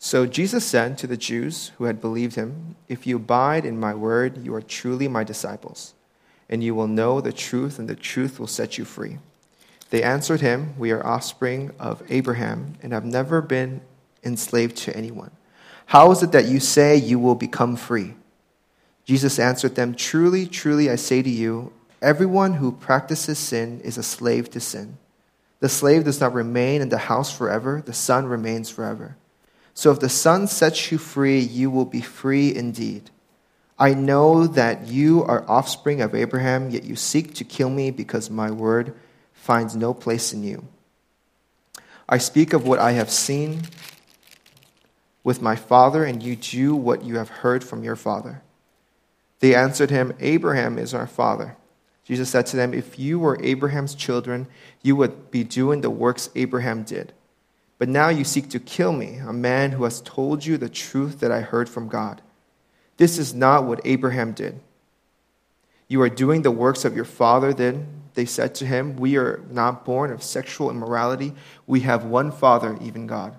So Jesus said to the Jews who had believed him, "If you abide in my word, you are truly my disciples, and you will know the truth, and the truth will set you free." They answered him, "We are offspring of Abraham and have never been enslaved to anyone. How is it that you say you will become free?" Jesus answered them, "Truly, truly, I say to you, everyone who practices sin is a slave to sin. The slave does not remain in the house forever, the son remains forever. So if the Son sets you free, you will be free indeed. I know that you are offspring of Abraham, yet you seek to kill me because my word finds no place in you. I speak of what I have seen with my father, and you do what you have heard from your father." They answered him, "Abraham is our father." Jesus said to them, "If you were Abraham's children, you would be doing the works Abraham did. But now you seek to kill me, a man who has told you the truth that I heard from God. This is not what Abraham did. You are doing the works of your father." Then they said to him, "We are not born of sexual immorality. We have one Father, even God."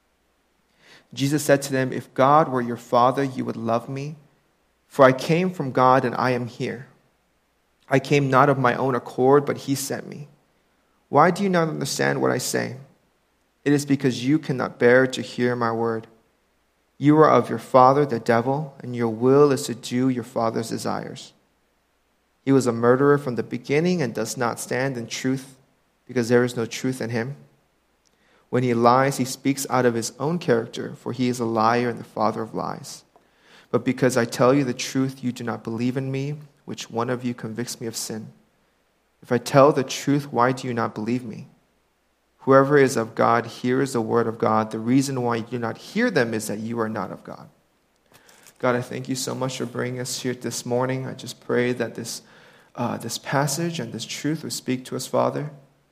Jesus said to them, "If God were your father, you would love me, for I came from God and I am here. I came not of my own accord, but he sent me. Why do you not understand what I say? It is because you cannot bear to hear my word. You are of your father, the devil, and your will is to do your father's desires. He was a murderer from the beginning and does not stand in truth, because there is no truth in him. When he lies, he speaks out of his own character, for he is a liar and the father of lies. But because I tell you the truth, you do not believe in me. Which one of you convicts me of sin? If I tell the truth, why do you not believe me? Whoever is of God hears the word of God. The reason why you do not hear them is that you are not of God." God, I thank you so much for bringing us here this morning. I just pray that this passage and this truth would speak to us, Father.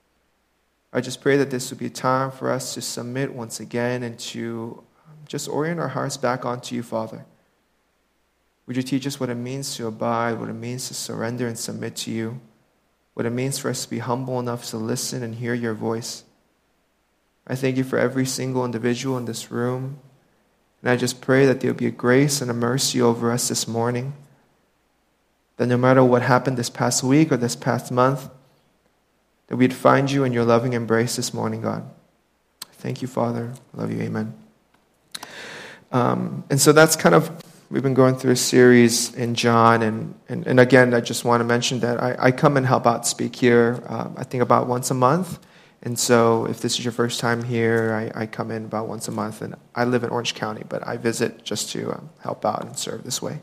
I just pray that this would be a time for us to submit once again and to just orient our hearts back onto you, Father. Would you teach us what it means to abide, what it means to surrender and submit to you, what it means for us to be humble enough to listen and hear your voice. I thank you for every single individual in this room. And I just pray that there will be a grace and a mercy over us this morning. That no matter what happened this past week or this past month, that we'd find you in your loving embrace this morning, God. Thank you, Father. I love you. Amen. And so that's kind of, we've been going through a series in John. And again, I just want to mention that I come and help out speak here, I think about once a month. And so if this is your first time here, I come in about once a month. And I live in Orange County, but I visit just to help out and serve this way.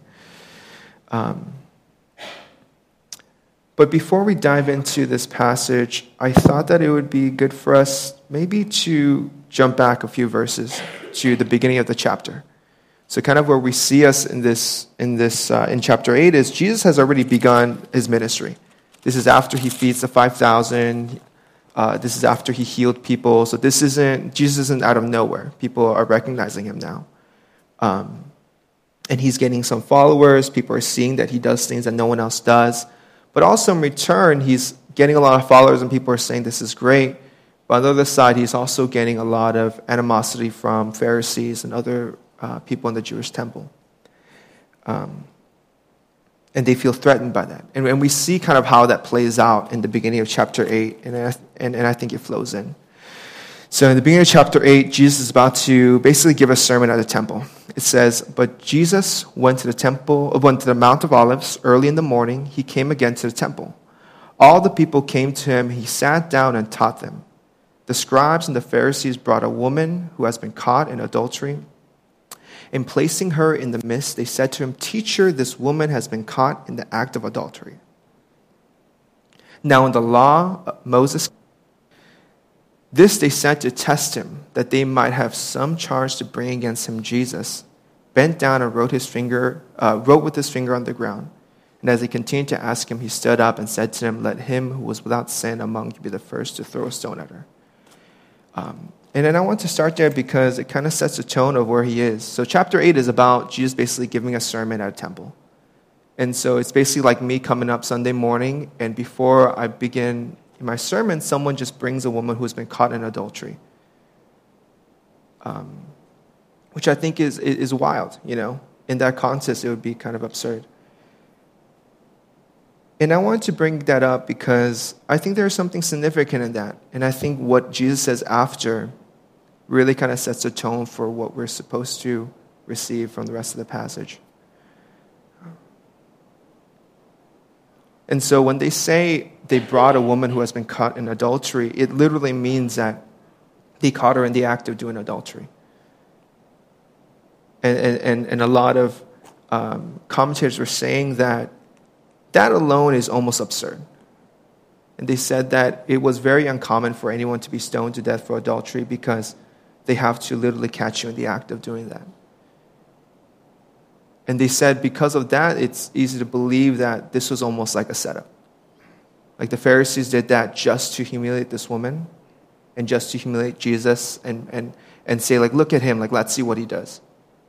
But before we dive into this passage, I thought that it would be good for us maybe to jump back a few verses to the beginning of the chapter. So kind of where we see us in chapter 8 is Jesus has already begun his ministry. This is after he feeds the 5,000. This is after he healed people. So Jesus isn't out of nowhere. People are recognizing him now. And he's getting some followers. People are seeing that he does things that no one else does. But also in return, he's getting a lot of followers and people are saying this is great. But on the other side, he's also getting a lot of animosity from Pharisees and other people in the Jewish temple. And they feel threatened by that. And we see kind of how that plays out in the beginning of chapter 8, and I think it flows in. So in the beginning of chapter 8, Jesus is about to basically give a sermon at the temple. It says, "But Jesus went to the Mount of Olives early in the morning. He came again to the temple. All the people came to him. He sat down and taught them. The scribes and the Pharisees brought a woman who has been caught in adultery. And placing her in the midst, they said to him, 'Teacher, this woman has been caught in the act of adultery.' Now in the law, Moses, this they sent to test him, that they might have some charge to bring against him. Jesus bent down and wrote with his finger on the ground. And as they continued to ask him, he stood up and said to them, 'Let him who was without sin among you be the first to throw a stone at her.'" And then I want to start there because it kind of sets the tone of where he is. So chapter 8 is about Jesus basically giving a sermon at a temple. And so it's basically like me coming up Sunday morning, and before I begin my sermon, someone just brings a woman who's been caught in adultery. which I think is wild, In that context, it would be kind of absurd. And I wanted to bring that up because I think there's something significant in that. And I think what Jesus says after really kind of sets the tone for what we're supposed to receive from the rest of the passage. And so when they say they brought a woman who has been caught in adultery, it literally means that they caught her in the act of doing adultery. And a lot of commentators were saying that alone is almost absurd. And they said that it was very uncommon for anyone to be stoned to death for adultery because they have to literally catch you in the act of doing that. And they said because of that, it's easy to believe that this was almost like a setup. Like the Pharisees did that just to humiliate this woman and just to humiliate Jesus and say, like, look at him, like, let's see what he does.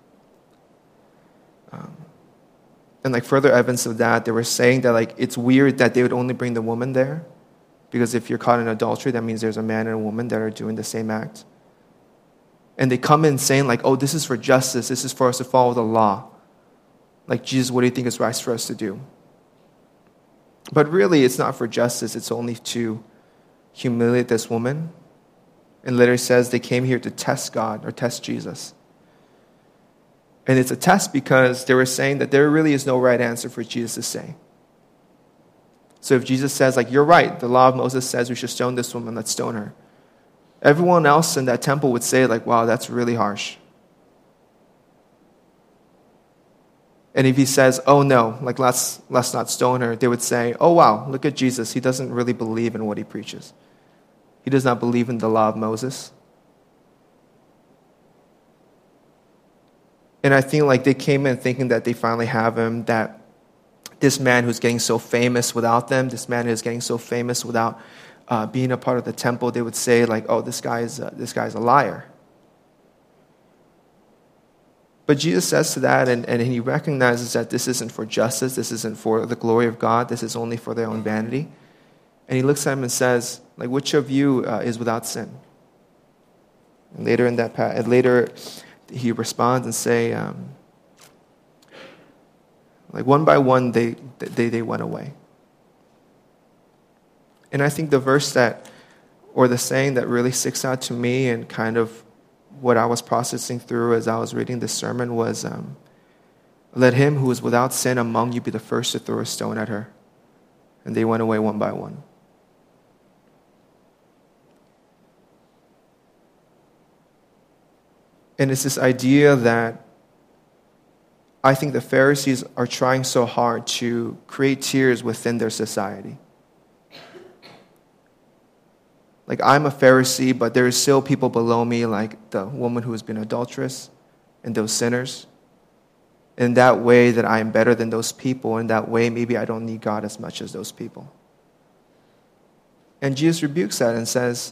And like further evidence of that, they were saying that like it's weird that they would only bring the woman there because if you're caught in adultery, that means there's a man and a woman that are doing the same act. And they come in saying like, oh, this is for justice. This is for us to follow the law. Like, Jesus, what do you think is right for us to do? But really, it's not for justice. It's only to humiliate this woman. And later it says they came here to test God or test Jesus. And it's a test because they were saying that there really is no right answer for Jesus to say. So if Jesus says, like, you're right, the law of Moses says we should stone this woman, let's stone her. Everyone else in that temple would say, like, wow, that's really harsh. And if he says, oh no, like let's not stone her, they would say, oh wow, look at Jesus. He doesn't really believe in what he preaches. He does not believe in the law of Moses. And I think like they came in thinking that they finally have him, that this man who's getting so famous without them, this man who's getting so famous without being a part of the temple, they would say like, oh, this guy's a liar. But Jesus says to that, and he recognizes that this isn't for justice, this isn't for the glory of God, this is only for their own vanity. And he looks at him and says, like, which of you is without sin? And later he responds and say, like one by one they went away. And I think the verse or the saying that really sticks out to me and kind of what I was processing through as I was reading this sermon was, let him who is without sin among you be the first to throw a stone at her. And they went away one by one. And it's this idea that I think the Pharisees are trying so hard to create tiers within their society. Like, I'm a Pharisee, but there is still people below me, like the woman who has been adulterous and those sinners. In that way that I am better than those people. In that way, maybe I don't need God as much as those people. And Jesus rebukes that and says,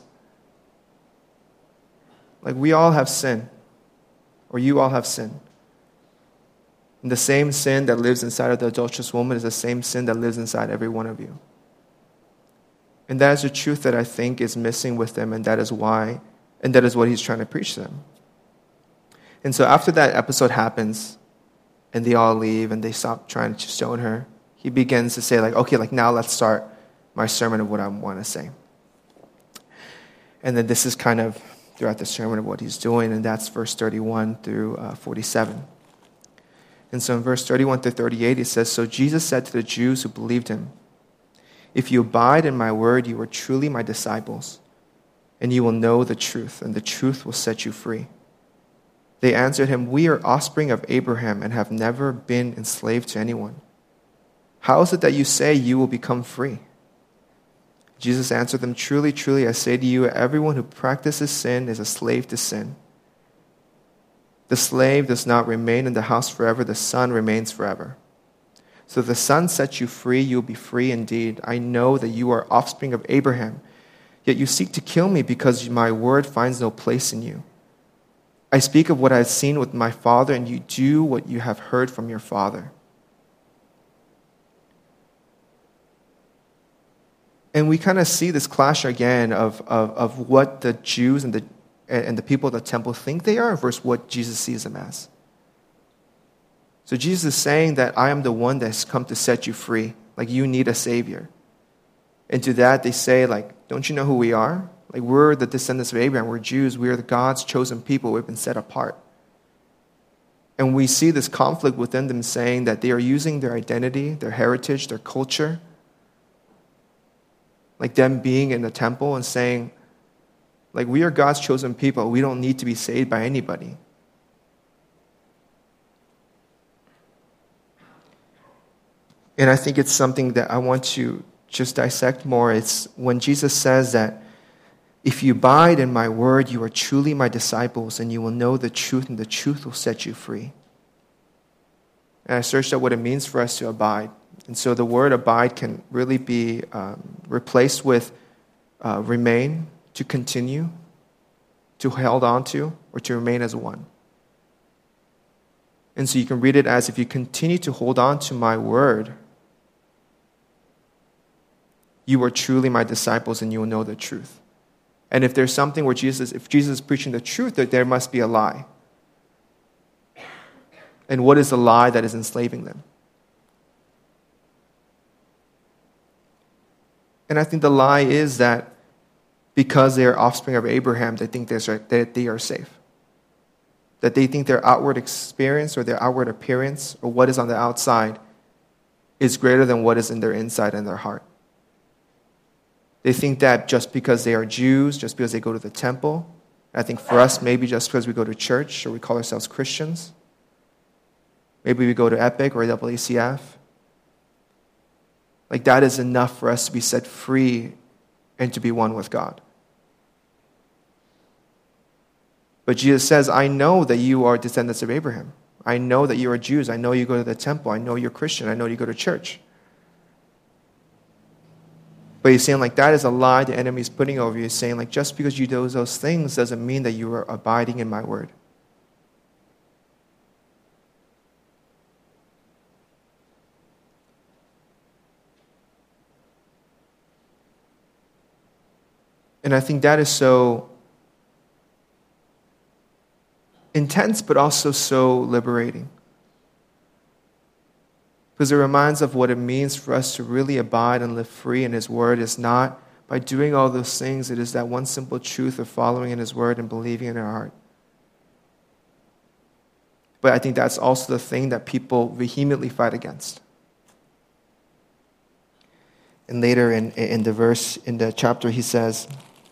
like, we all have sin. Or you all have sin. And the same sin that lives inside of the adulterous woman is the same sin that lives inside every one of you. And that is the truth that I think is missing with them, and that is what he's trying to preach to them. And so after that episode happens, and they all leave, and they stop trying to stone her, he begins to say, like, okay, like now let's start my sermon of what I want to say. And then this is kind of throughout the sermon of what he's doing, and that's verse 31 through 47. And so in verse 31 through 38, it says, so Jesus said to the Jews who believed him, if you abide in my word, you are truly my disciples, and you will know the truth, and the truth will set you free. They answered him, we are offspring of Abraham and have never been enslaved to anyone. How is it that you say you will become free? Jesus answered them, truly, truly, I say to you, everyone who practices sin is a slave to sin. The slave does not remain in the house forever, the son remains forever. So if the Son sets you free, you will be free indeed. I know that you are offspring of Abraham, yet you seek to kill me because my word finds no place in you. I speak of what I have seen with my father, and you do what you have heard from your father. And we kind of see this clash again of what the Jews and and the people at the temple think they are versus what Jesus sees them as. So Jesus is saying that I am the one that's come to set you free. Like, you need a Savior. And to that they say, like, don't you know who we are? Like, we're the descendants of Abraham. We're Jews. We are the God's chosen people. We've been set apart. And we see this conflict within them saying that they are using their identity, their heritage, their culture, like them being in the temple and saying, like, we are God's chosen people. We don't need to be saved by anybody. And I think it's something that I want to just dissect more. It's when Jesus says that if you abide in my word, you are truly my disciples, and you will know the truth, and the truth will set you free. And I searched out what it means for us to abide. And so the word abide can really be replaced with remain, to continue, to hold on to, or to remain as one. And so you can read it as, if you continue to hold on to my word, you are truly my disciples, and you will know the truth. And if there's something where if Jesus is preaching the truth, that there must be a lie. And what is the lie that is enslaving them? And I think the lie is that because they are offspring of Abraham, they think that they are safe. That they think their outward experience or their outward appearance or what is on the outside is greater than what is in their inside and their heart. They think that just because they are Jews, just because they go to the temple, I think for us, maybe just because we go to church or we call ourselves Christians, maybe we go to Epic or WACF, like that is enough for us to be set free and to be one with God. But Jesus says, I know that you are descendants of Abraham. I know that you are Jews. I know you go to the temple. I know you're Christian. I know you go to church. But he's saying, like, that is a lie the enemy is putting over you. He's saying, like, just because you do those things doesn't mean that you are abiding in my word. And I think that is so intense, but also so liberating. Because it reminds of what it means for us to really abide and live free in his word. Is not by doing all those things. It is that one simple truth of following in his word and believing in our heart. But I think that's also the thing that people vehemently fight against. And later in the chapter, he says,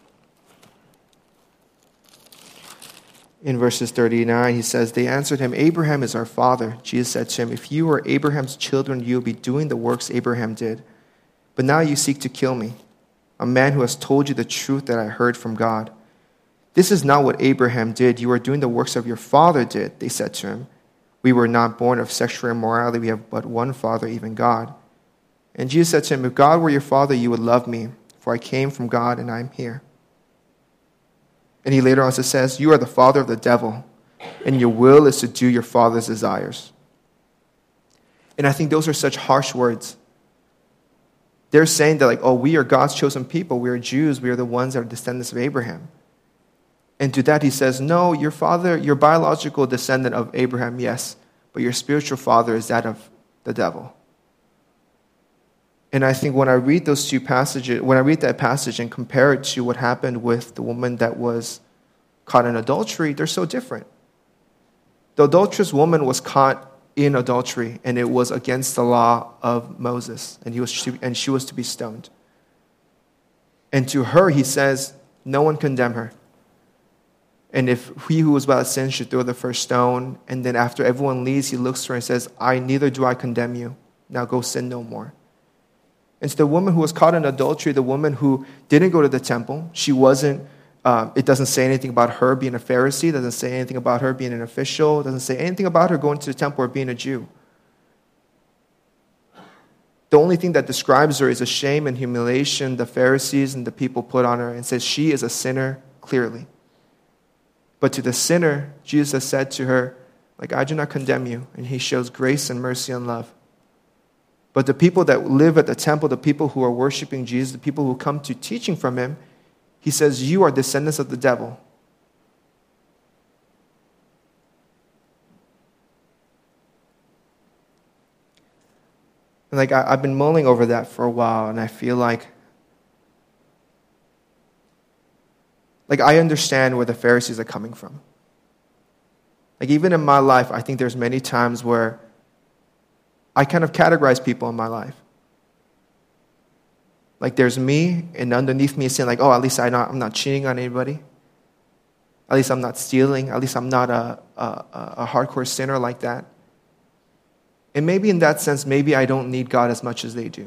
in verses 39, he says, they answered him, Abraham is our father. Jesus said to him, if you were Abraham's children, you would be doing the works Abraham did. But now you seek to kill me, a man who has told you the truth that I heard from God. This is not what Abraham did. You are doing the works of your father did, they said to him. We were not born of sexual immorality. We have but one father, even God. And Jesus said to him, if God were your father, you would love me, for I came from God and I am here. And he later on says, you are the father of the devil, and your will is to do your father's desires. And I think those are such harsh words. They're saying that, like, oh, we are God's chosen people. We are Jews. We are the ones that are descendants of Abraham. And to that he says, no, your father, your biological descendant of Abraham, yes, but your spiritual father is that of the devil. And I think when I read those two passages, when I read that passage and compare it to what happened with the woman that was caught in adultery, they're so different. The adulterous woman was caught in adultery, and it was against the law of Moses, and she was to be stoned. And to her, he says, no one condemn her. And if he who was without sin should throw the first stone, and then after everyone leaves, he looks to her and says, neither do I condemn you. Now go sin no more. And so the woman who was caught in adultery, the woman who didn't go to the temple, she wasn't, it doesn't say anything about her being a Pharisee, it doesn't say anything about her being an official, it doesn't say anything about her going to the temple or being a Jew. The only thing that describes her is the shame and humiliation the Pharisees and the people put on her, and says she is a sinner clearly. But to the sinner, Jesus has said to her, like, I do not condemn you, and he shows grace and mercy and love. But the people that live at the temple, the people who are worshiping Jesus, the people who come to teaching from him, he says, you are descendants of the devil. And I've been mulling over that for a while, and I feel like I understand where the Pharisees are coming from. Even in my life, I think there's many times where I kind of categorize people in my life. There's me, and underneath me is saying at least I'm not cheating on anybody. At least I'm not stealing. At least I'm not a hardcore sinner like that. And maybe in that sense, maybe I don't need God as much as they do.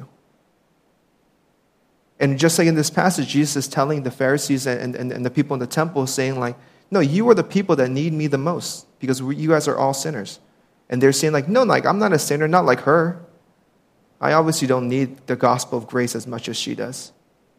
And just like in this passage, Jesus is telling the Pharisees and the people in the temple, saying no, you are the people that need me the most because you guys are all sinners. And they're saying no, I'm not a sinner, not like her. I obviously don't need the gospel of grace as much as she does.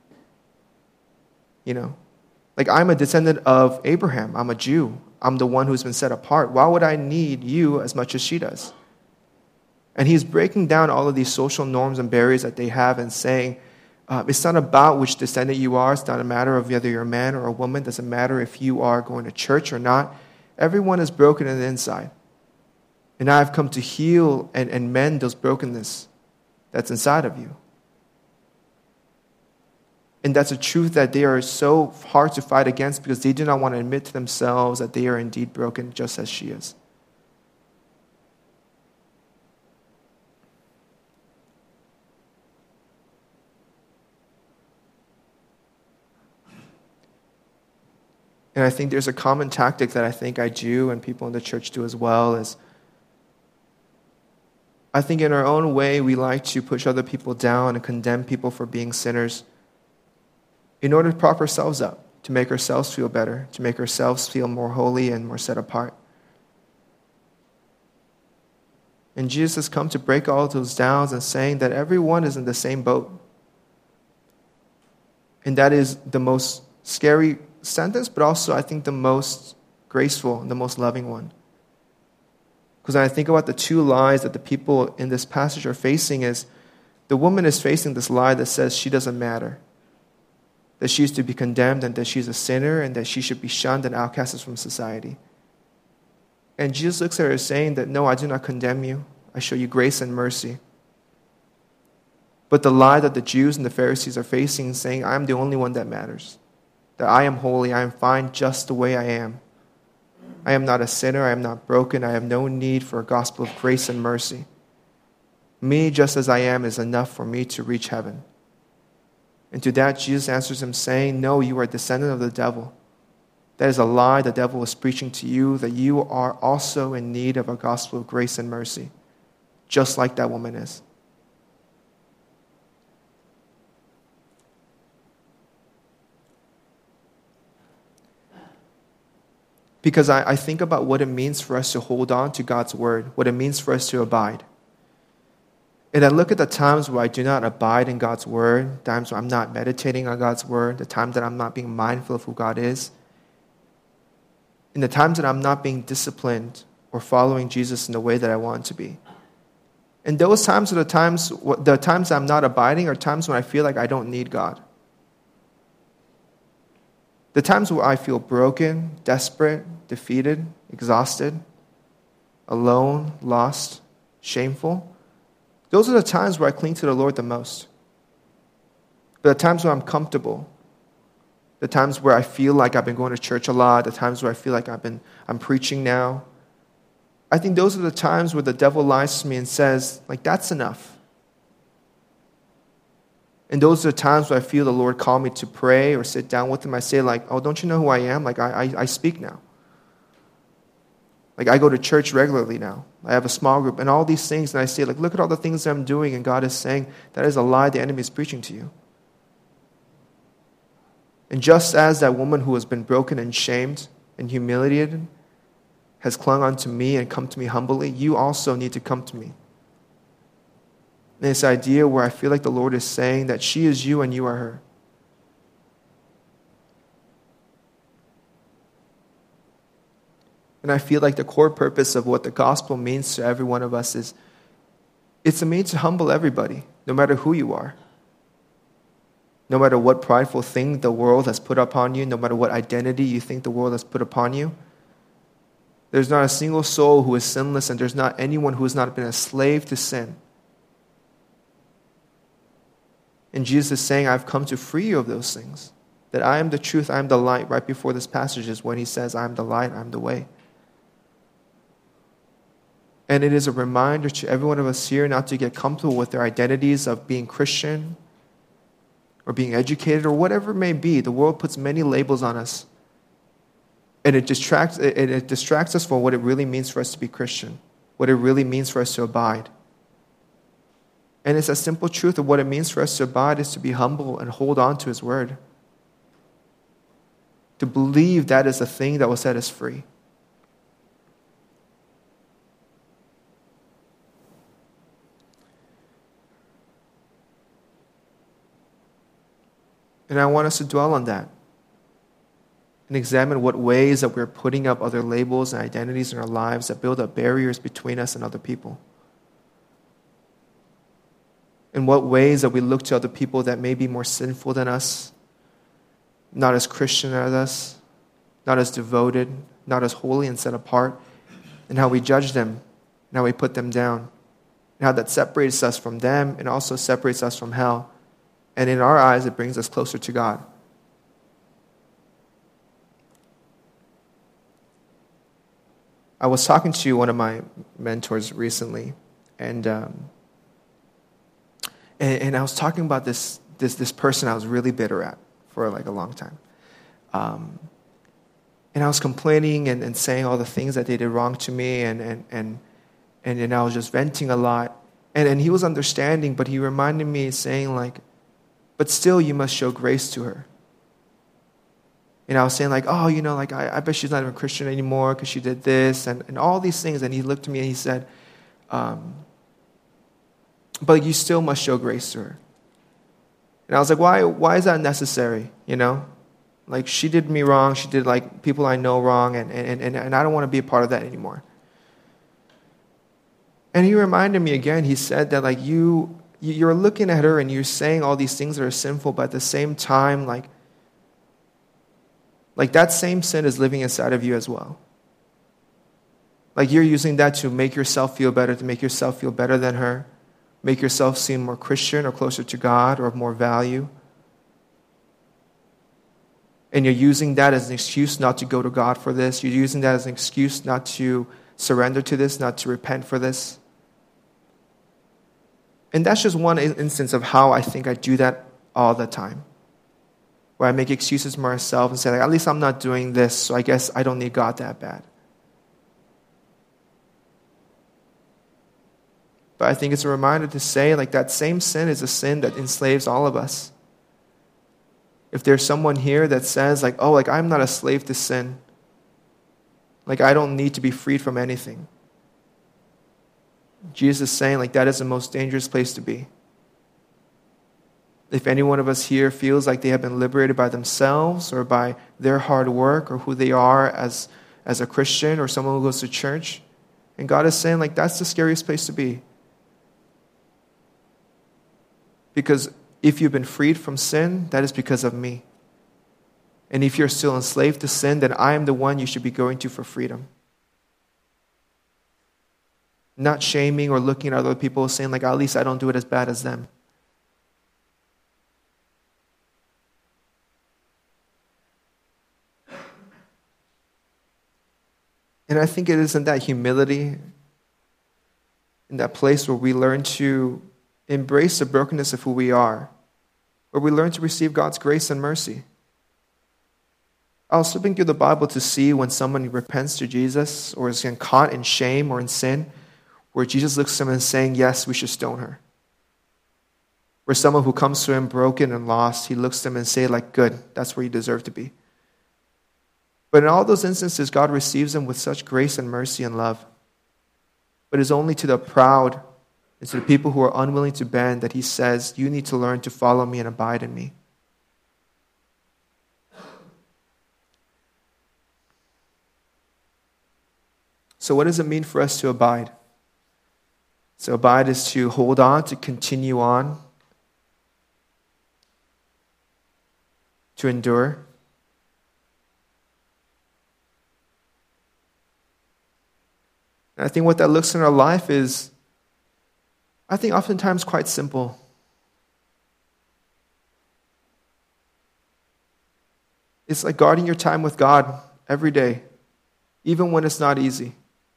I'm a descendant of Abraham. I'm a Jew. I'm the one who's been set apart. Why would I need you as much as she does? And he's breaking down all of these social norms and barriers that they have and saying, it's not about which descendant you are. It's not a matter of whether you're a man or a woman. It doesn't matter if you are going to church or not. Everyone is broken on the inside. And I've come to heal and mend those brokenness that's inside of you. And that's a truth that they are so hard to fight against because they do not want to admit to themselves that they are indeed broken just as she is. And I think there's a common tactic that I think I do and people in the church do as well is I think in our own way we like to push other people down and condemn people for being sinners in order to prop ourselves up, to make ourselves feel better, to make ourselves feel more holy and more set apart. And Jesus has come to break all those downs and saying that everyone is in the same boat. And that is the most scary sentence, but also I think the most graceful and the most loving one. Because when I think about the two lies that the people in this passage are facing is the woman is facing this lie that says she doesn't matter, that she is to be condemned and that she's a sinner and that she should be shunned and outcasted from society. And Jesus looks at her saying that, no, I do not condemn you. I show you grace and mercy. But the lie that the Jews and the Pharisees are facing is saying, I'm the only one that matters. That I am holy, I am fine just the way I am. I am not a sinner, I am not broken, I have no need for a gospel of grace and mercy. Me just as I am is enough for me to reach heaven. And to that, Jesus answers him saying, no, you are a descendant of the devil. That is a lie the devil is preaching to you, that you are also in need of a gospel of grace and mercy, just like that woman is. Because I think about what it means for us to hold on to God's word, what it means for us to abide. And I look at the times where I do not abide in God's word, times where I'm not meditating on God's word, the times that I'm not being mindful of who God is, and the times that I'm not being disciplined or following Jesus in the way that I want to be. And those times are the times I'm not abiding are times when I feel like I don't need God. The times where I feel broken, desperate, defeated, exhausted, alone, lost, shameful, those are the times where I cling to the Lord the most. But the times where I'm comfortable, the times where I feel like I've been going to church a lot, the times where I feel like I'm preaching now, I think those are the times where the devil lies to me and says, that's enough. And those are the times where I feel the Lord call me to pray or sit down with him. I say oh, don't you know who I am? I speak now. I go to church regularly now. I have a small group and all these things. And I say, look at all the things that I'm doing. And God is saying, that is a lie the enemy is preaching to you. And just as that woman who has been broken and shamed and humiliated has clung unto me and come to me humbly, you also need to come to me. And this idea where I feel like the Lord is saying that she is you and you are her. And I feel like the core purpose of what the gospel means to every one of us is it's a means to humble everybody, no matter who you are. No matter what prideful thing the world has put upon you, no matter what identity you think the world has put upon you, there's not a single soul who is sinless, and there's not anyone who has not been a slave to sin. And Jesus is saying, I've come to free you of those things. That I am the truth, I am the light. Right before this passage is when he says, I am the light, I am the way. And it is a reminder to every one of us here not to get comfortable with their identities of being Christian or being educated or whatever it may be. The world puts many labels on us. And it distracts us from what it really means for us to be Christian, what it really means for us to abide. And it's a simple truth of what it means for us to abide is to be humble and hold on to his word. To believe that is the thing that will set us free. And I want us to dwell on that and examine what ways that we're putting up other labels and identities in our lives that build up barriers between us and other people. In what ways that we look to other people that may be more sinful than us, not as Christian as us, not as devoted, not as holy and set apart, and how we judge them, and how we put them down, and how that separates us from them and also separates us from hell. And in our eyes, it brings us closer to God. I was talking to one of my mentors recently, and I was talking about this person I was really bitter at for like a long time. And I was complaining and saying all the things that they did wrong to me, and I was just venting a lot. And he was understanding, but he reminded me saying like, but still you must show grace to her. And I was saying like, oh, like I bet she's not even Christian anymore because she did this and all these things. And he looked at me and he said, but you still must show grace to her. And I was like, why is that necessary? Like she did me wrong. She did like people I know wrong. And I don't want to be a part of that anymore. And he reminded me again, he said that like you're looking at her and you're saying all these things that are sinful, but at the same time, like that same sin is living inside of you as well. Like you're using that to make yourself feel better, to make yourself feel better than her, make yourself seem more Christian or closer to God or of more value. And you're using that as an excuse not to go to God for this. You're using that as an excuse not to surrender to this, not to repent for this. And that's just one instance of how I think I do that all the time. Where I make excuses for myself and say, like, at least I'm not doing this, so I guess I don't need God that bad. But I think it's a reminder to say, like, that same sin is a sin that enslaves all of us. If there's someone here that says, like, oh, like, I'm not a slave to sin. Like, I don't need to be freed from anything. Jesus is saying, like, that is the most dangerous place to be. If any one of us here feels like they have been liberated by themselves or by their hard work or who they are as a Christian or someone who goes to church, and God is saying, like, that's the scariest place to be. Because if you've been freed from sin, that is because of me. And if you're still enslaved to sin, then I am the one you should be going to for freedom. Not shaming or looking at other people saying, like, at least I don't do it as bad as them. And I think it is in that humility, in that place where we learn to embrace the brokenness of who we are, where we learn to receive God's grace and mercy. I was flipping through the Bible to see when someone repents to Jesus or is caught in shame or in sin, where Jesus looks at them and saying, yes, we should stone her. Where someone who comes to him broken and lost, he looks at them and says, like, good, that's where you deserve to be. But in all those instances, God receives them with such grace and mercy and love. But it's only to the proud and to the people who are unwilling to bend that he says, you need to learn to follow me and abide in me. So what does it mean for us to abide? So abide is to hold on, to continue on, to endure. And I think what that looks in our life is, I think oftentimes quite simple. It's like guarding your time with God every day, even when it's not easy.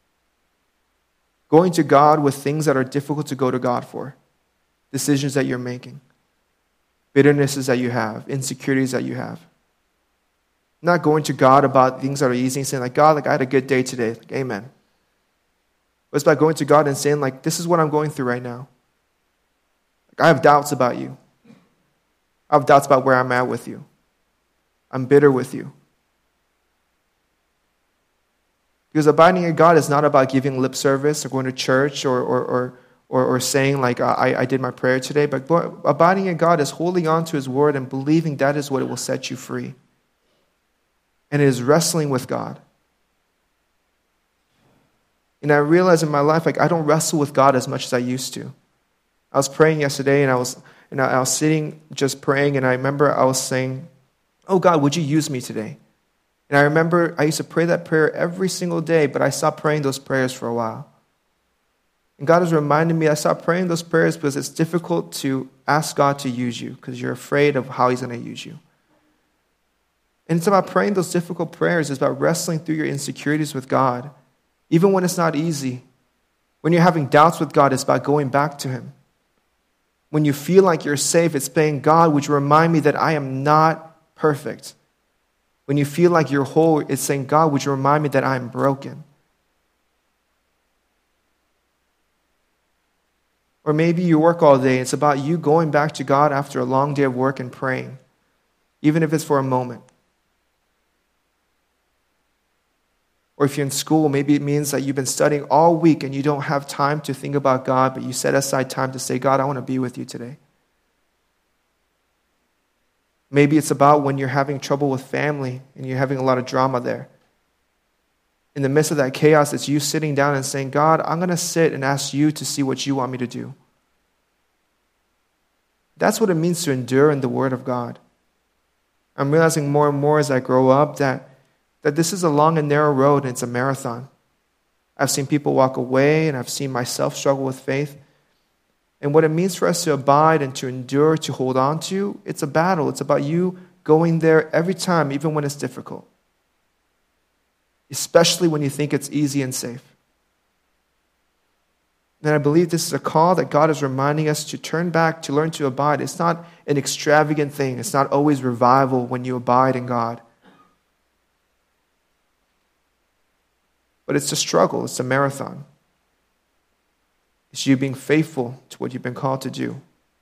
Going to God with things that are difficult to go to God for. Decisions that you're making. Bitternesses that you have. Insecurities that you have. Not going to God about things that are easy and saying, like, God, like, I had a good day today. Like, amen. But it's about going to God and saying, like, this is what I'm going through right now. Like, I have doubts about you. I have doubts about where I'm at with you. I'm bitter with you. Because abiding in God is not about giving lip service or going to church or saying, like, I did my prayer today. But abiding in God is holding on to His word and believing that is what it will set you free. And it is wrestling with God. And I realized in my life, like, I don't wrestle with God as much as I used to. I was praying yesterday, and I was sitting just praying, and I remember I was saying, oh, God, would you use me today? And I remember I used to pray that prayer every single day, but I stopped praying those prayers for a while. And God was reminding me I stopped praying those prayers because it's difficult to ask God to use you because you're afraid of how He's going to use you. And it's about praying those difficult prayers. It's about wrestling through your insecurities with God, even when it's not easy. When you're having doubts with God, it's about going back to Him. When you feel like you're safe, it's saying, God, would you remind me that I am not perfect? When you feel like you're whole, it's saying, God, would you remind me that I am broken? Or maybe you work all day. It's about you going back to God after a long day of work and praying, even if it's for a moment. Or if you're in school, maybe it means that you've been studying all week and you don't have time to think about God, but you set aside time to say, God, I want to be with you today. Maybe it's about when you're having trouble with family and you're having a lot of drama there. In the midst of that chaos, it's you sitting down and saying, God, I'm going to sit and ask you to see what you want me to do. That's what it means to endure in the Word of God. I'm realizing more and more as I grow up that this is a long and narrow road and it's a marathon. I've seen people walk away and I've seen myself struggle with faith. And what it means for us to abide and to endure, to hold on to, it's a battle. It's about you going there every time, even when it's difficult. Especially when you think it's easy and safe. And I believe this is a call that God is reminding us to turn back, to learn to abide. It's not an extravagant thing. It's not always revival when you abide in God. But it's a struggle. It's a marathon. It's you being faithful to what you've been called to do.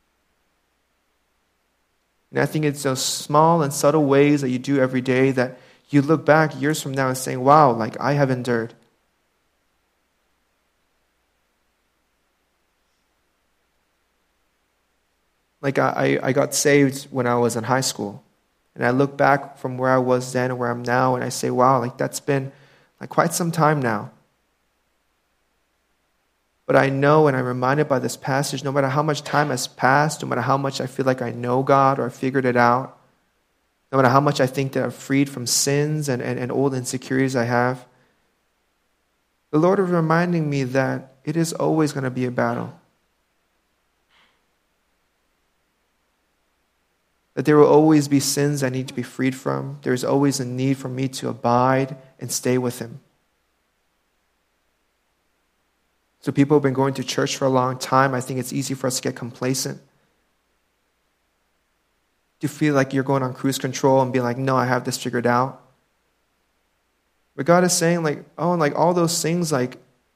And I think it's those small and subtle ways that you do every day that you look back years from now and saying, wow, like I have endured. Like I got saved when I was in high school. And I look back from where I was then and where I'm now, and I say, wow, like that's been like quite some time now. But I know and I'm reminded by this passage, no matter how much time has passed, no matter how much I feel like I know God or I figured it out, no matter how much I think that I'm freed from sins and old insecurities I have, the Lord is reminding me that it is always going to be a battle. That there will always be sins I need to be freed from. There is always a need for me to abide and stay with Him. So people have been going to church for a long time. I think it's easy for us to get complacent. To feel like you're going on cruise control and be like, no, I have this figured out. But God is saying like, oh, and like all those things like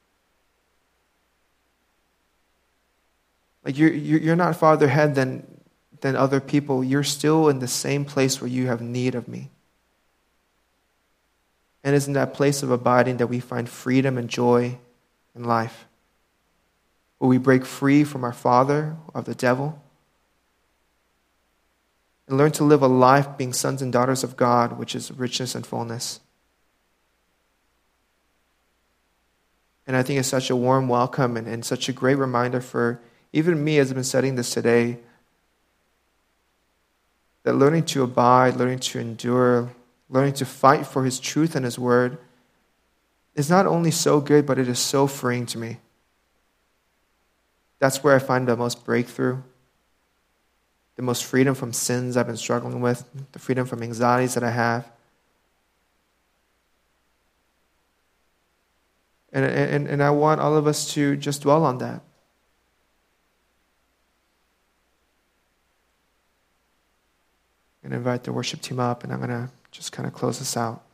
you're not farther ahead than other people. You're still in the same place where you have need of me. And it's in that place of abiding that we find freedom and joy in life. Where we break free from our father, of the devil, and learn to live a life being sons and daughters of God, which is richness and fullness. And I think it's such a warm welcome and such a great reminder for even me as I've been studying this today, that learning to abide, learning to endure, learning to fight for His truth and His word is not only so good, but it is so freeing to me. That's where I find the most breakthrough. the most freedom from sins I've been struggling with, the freedom from anxieties that I have. And I want all of us to just dwell on that. And invite the worship team up, and I'm going to just kind of close this out.